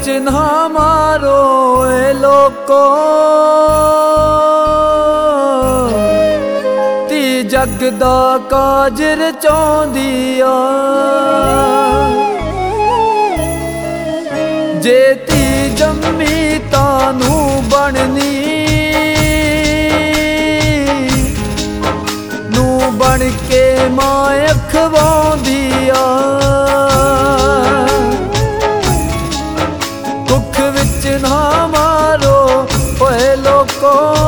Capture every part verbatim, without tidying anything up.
विच ना मारो ए लोको, ती जग दा काज रचाउंदी आ। जे ती जम्मी तानू बननी, नू बन के मां अखवाउंदी आ। दुख विच ना मारो ओए लोको,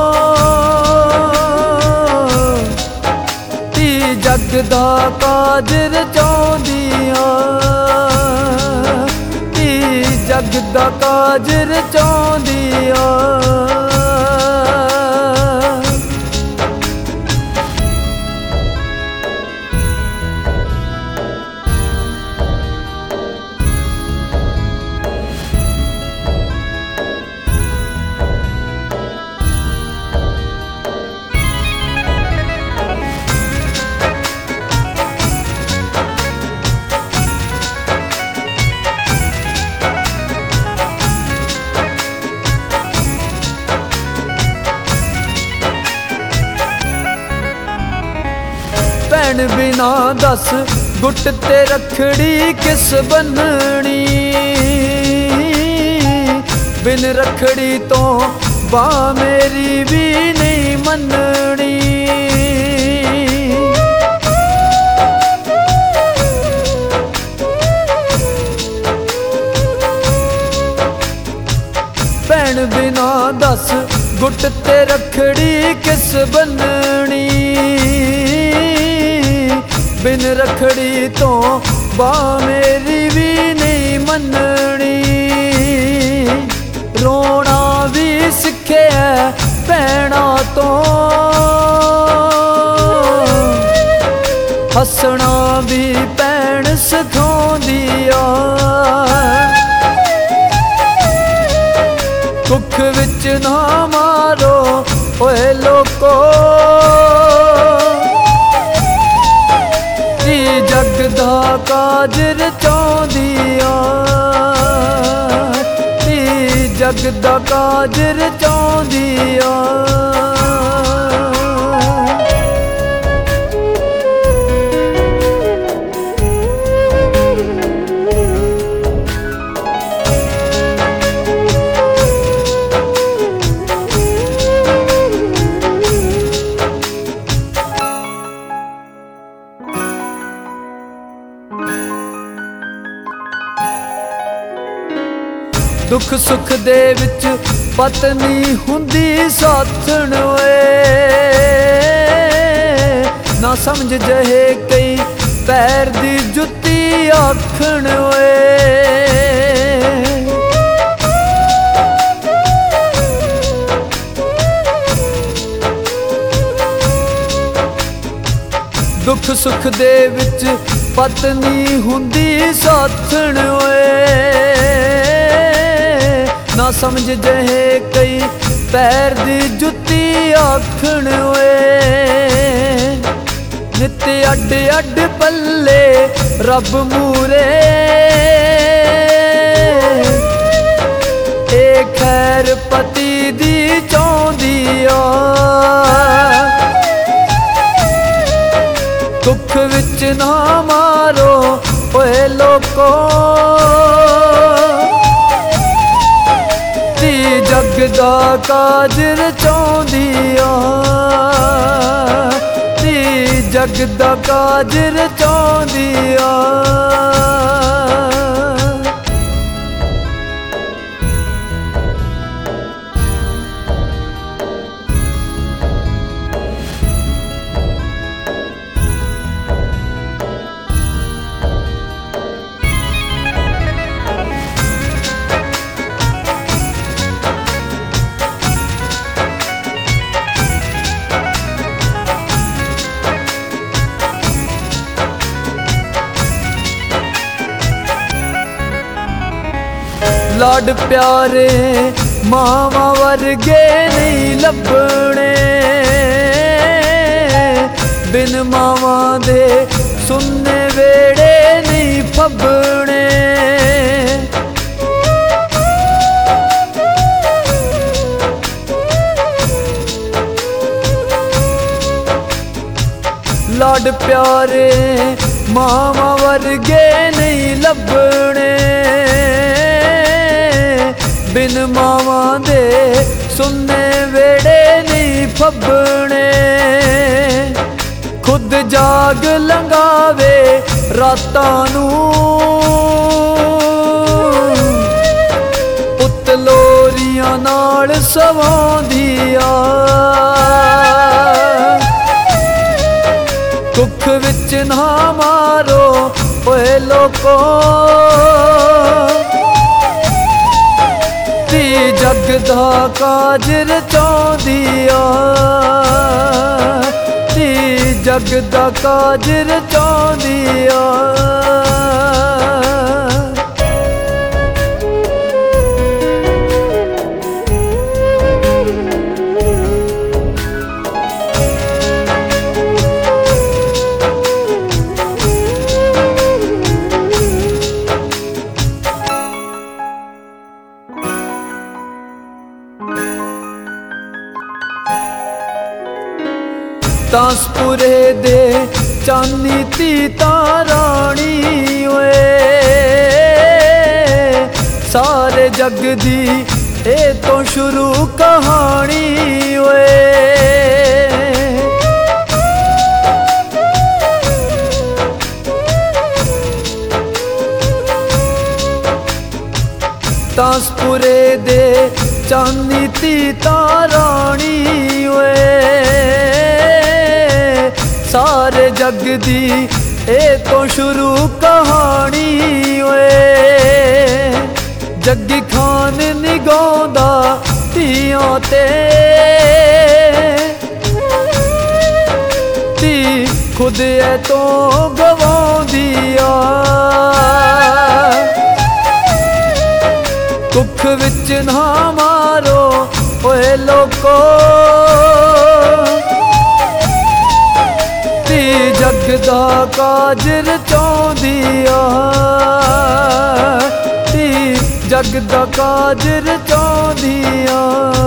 ती जग दा काज रचाउंदी आ। ती जग दा काज रचाउंदी आ। भैन बिना दस गुट ते रखड़ी किस बननी, बिन रखड़ी तो बां मेरी भी नहीं मननी। भैन बिना दस गुट ते रखड़ी किस बननी, बिन रखड़ी तो बां मेरी भी नहीं मननी। रोना भी सिखे भैना तो, हसना भी भैन सिखाउंदी आ। दुख विच ना मारो ओए लोको, जग दा काज रचाउंदी आ। ती जग दा काज रचाउंदी आ। दुख सुख दे विच पत्नी हुंदी साथण वे, ना समझ जहे कई पैर दी जुत्ती आखण वे। दुख सुख दे विच पत्नी हुंदी साथण वे, ना समझ जहे कई पैर दी जुत्ती आखण वे। नित अड अड पल्ले रब मूरे, ए खैर पति दी चाहुंदी आ। दुख विच ना मारो ओए लोको, जग दा काज रचाउंदी आ। ती जग दा काज रचाउंदी आ। लाड प्यारे मावा वर्गे नहीं लभने, बिन मावा दे सुनने वेड़े नहीं फबने। ਲਾਡ ਪਿਆਰੇ ਮਾਵਾਂ ਵਰਗੇ ਨਹੀਂ ਲੱਭਣੇ, ਬਿਨ ਮਾਵਾਂ ਦੇ ਸੁੰਨੇ ਵੇੜੇ ਨਹੀਂ ਫੱਬਣੇ। ਖੁਦ ਜਾਗ ਲੰਘਾਵੇ ਰਾਤਾਂ ਨੂੰ, ਪੁੱਤ ਲੋਰੀਆਂ ਨਾਲ ਸਵਾਉਂਦੀ ਆ। ਦੁੱਖ ਵਿੱਚ ਨਾ ਮਾਰੋ ਓਏ ਲੋਕੋ, ਧੀ ਜਗ ਦਾ ਕਾਜ ਰਚਾਉਂਦੀ ਆ, ਧੀ ਜਗ ਦਾ ਕਾਜ ਰਚਾਉਂਦੀ ਆ। ਤਾਂਸਪੁਰੇ ਦੇ ਚਾਨੀ ਧੀ ਤਾਂ ਰਾਣੀ ਓਏ, ਸਾਰੇ ਜਗ ਦੀ ਇਹ ਤੋਂ ਸ਼ੁਰੂ ਕਹਾਣੀ ਓਏ। ਤਾਂਸਪੁਰੇ ਦੇ ਚਾਨੀ ਧੀ ਤਾਂ ਰਾਣੀ ਓਏ, ਸਾਰੇ ਜਗ ਦੀ ਇਹ ਤੋਂ ਸ਼ੁਰੂ ਕਹਾਣੀ ਓਏ। ਜੱਗੀ ਖਾਨ ਨੀ ਗਾਉਂਦਾ ਧੀਆਂ ਤੇ, ਧੀ ਖੁਦ ਇਹ ਤੋਂ ਗਵਾਉਂਦੀ ਆ। ਦੁੱਖ ਵਿੱਚ ਨਾ ਮਾਰੋ ਓਏ ਲੋਕੋ, ਧੀ ਜਗ ਦਾ ਕਾਜ ਰਚਾਉਂਦੀ ਆ, ਧੀ ਜਗ ਦਾ ਕਾਜ ਰਚਾਉਂਦੀ ਆ।